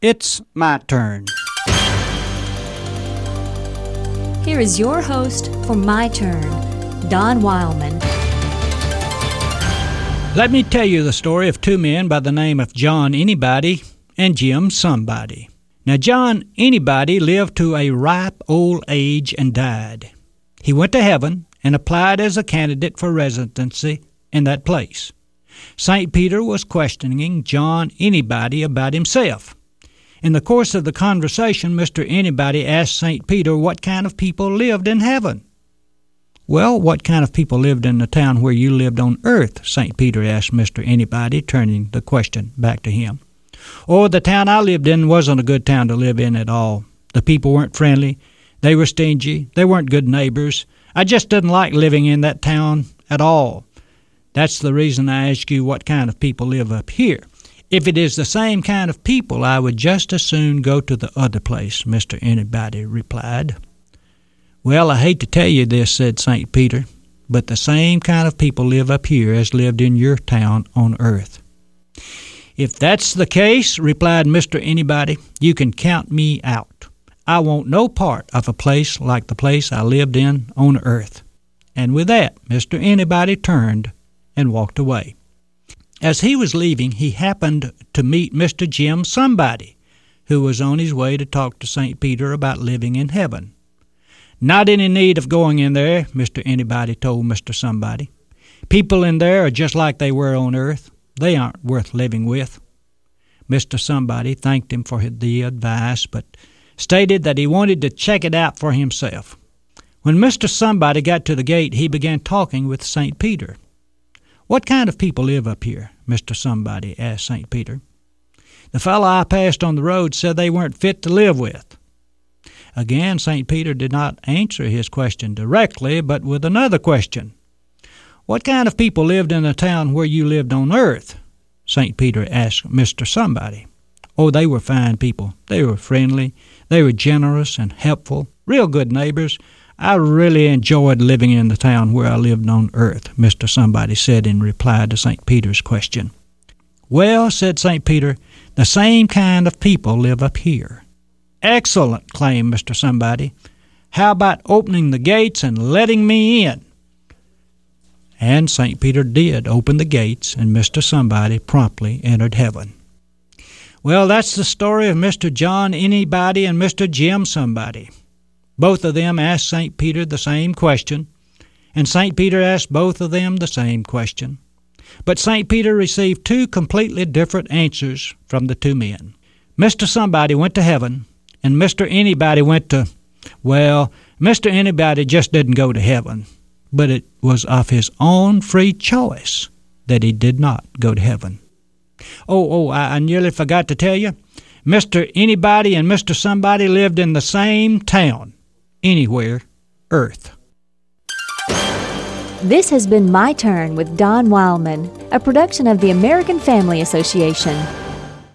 It's my turn. Here is your host for My Turn, Don Wildman. Let me tell you the story of two men by the name of John Anybody and Jim Somebody. Now, John Anybody lived to a ripe old age and died. He went to heaven and applied as a candidate for residency in that place. St. Peter was questioning John Anybody about himself. In the course of the conversation, Mr. Anybody asked St. Peter what kind of people lived in heaven. "Well, what kind of people lived in the town where you lived on earth?" St. Peter asked Mr. Anybody, turning the question back to him. "Oh, the town I lived in wasn't a good town to live in at all. The people weren't friendly. They were stingy. They weren't good neighbors. I just didn't like living in that town at all. That's the reason I ask you what kind of people live up here. If it is the same kind of people, I would just as soon go to the other place," Mr. Anybody replied. "Well, I hate to tell you this," said St. Peter, "but the same kind of people live up here as lived in your town on earth." "If that's the case," replied Mr. Anybody, "you can count me out. I want no part of a place like the place I lived in on earth." And with that, Mr. Anybody turned and walked away. As he was leaving, he happened to meet Mr. Jim Somebody, who was on his way to talk to St. Peter about living in heaven. "Not any need of going in there," Mr. Anybody told Mr. Somebody. "People in there are just like they were on earth. They aren't worth living with." Mr. Somebody thanked him for the advice, but stated that he wanted to check it out for himself. When Mr. Somebody got to the gate, he began talking with St. Peter. "What kind of people live up here?" Mr. Somebody asked St. Peter. "The fellow I passed on the road said they weren't fit to live with." Again, St. Peter did not answer his question directly, but with another question. "What kind of people lived in the town where you lived on earth?" St. Peter asked Mr. Somebody. "Oh, they were fine people. They were friendly. They were generous and helpful, real good neighbors. I really enjoyed living in the town where I lived on earth," Mr. Somebody said in reply to St. Peter's question. "Well," said St. Peter, "the same kind of people live up here." "Excellent," claimed Mr. Somebody. "How about opening the gates and letting me in?" And St. Peter did open the gates, and Mr. Somebody promptly entered heaven. Well, that's the story of Mr. John Anybody and Mr. Jim Somebody. Both of them asked St. Peter the same question, and St. Peter asked both of them the same question. But St. Peter received two completely different answers from the two men. Mr. Somebody went to heaven, and Mr. Anybody went to, well, Mr. Anybody just didn't go to heaven, but it was of his own free choice that he did not go to heaven. I nearly forgot to tell you, Mr. Anybody and Mr. Somebody lived in the same town, anywhere, earth. This has been My Turn with Don Wildman, a production of the American Family Association.